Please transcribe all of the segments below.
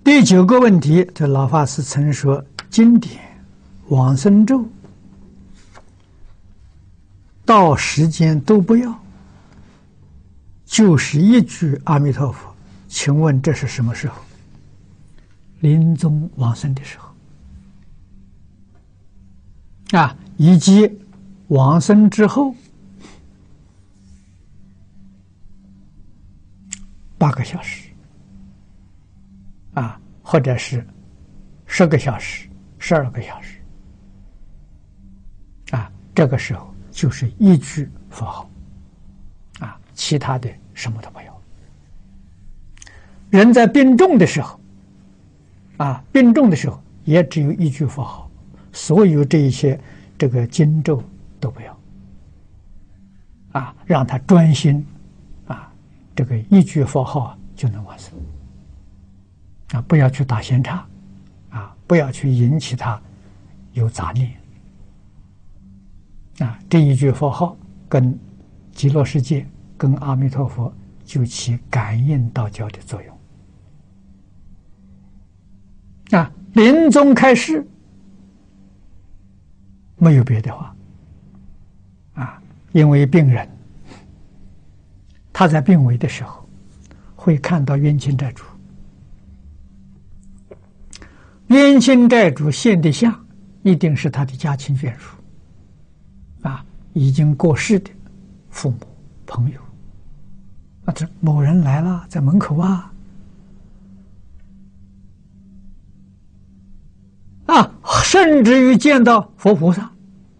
第9个问题，这老法师曾说，经典往生咒到时间都不要，就是一句阿弥陀佛。请问这是什么时候？临终往生的时候啊，以及往生之后8个小时啊，或者是10个小时、12个小时啊，这个时候就是一句佛号啊，其他的什么都不要。人在病重的时候啊，病重的时候也只有一句佛号，所有这一些这个经咒都不要啊，让他专心啊，这个一句佛号就能往生啊，不要去打闲岔啊，不要去引起他有杂念啊，这一句佛号跟极乐世界、跟阿弥陀佛就起感应道交的作用啊。临终开示没有别的话啊，因为病人他在病危的时候会看到冤亲债主，冤亲债主现的相一定是他的家亲眷属啊，已经过世的父母朋友啊，这某人来了，在门口啊，甚至于见到佛菩萨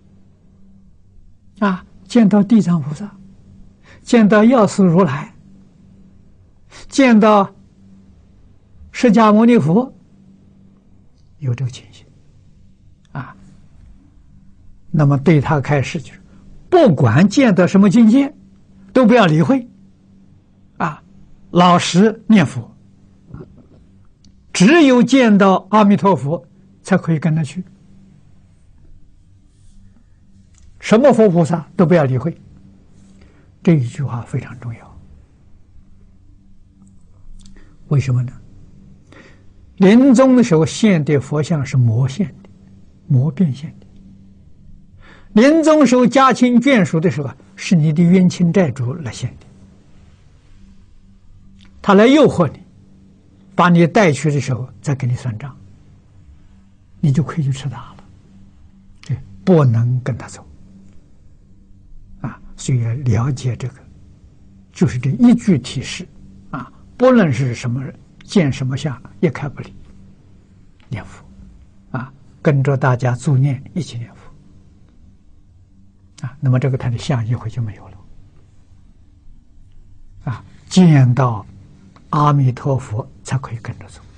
啊，见到地藏菩萨，见到药师如来，见到释迦牟尼佛，有这个情形啊。那么对他开示就是，不管见到什么境界，都不要理会啊，老实念佛，只有见到阿弥陀佛才可以跟他去，什么佛菩萨都不要理会。这一句话非常重要。为什么呢？临终的时候现的佛像是魔现的，魔变现的。临终时候家亲眷属的时候，是你的冤亲债主来现的，他来诱惑你，把你带去的时候再给你算账，你就亏就吃大了，对，不能跟他走啊。所以要了解这个，就是这一句提示啊，不论是什么人见什么相，一概不理，念佛啊，跟着大家助念，一起念佛啊，那么这个他的相一会就没有了啊，见到阿弥陀佛才可以跟着走。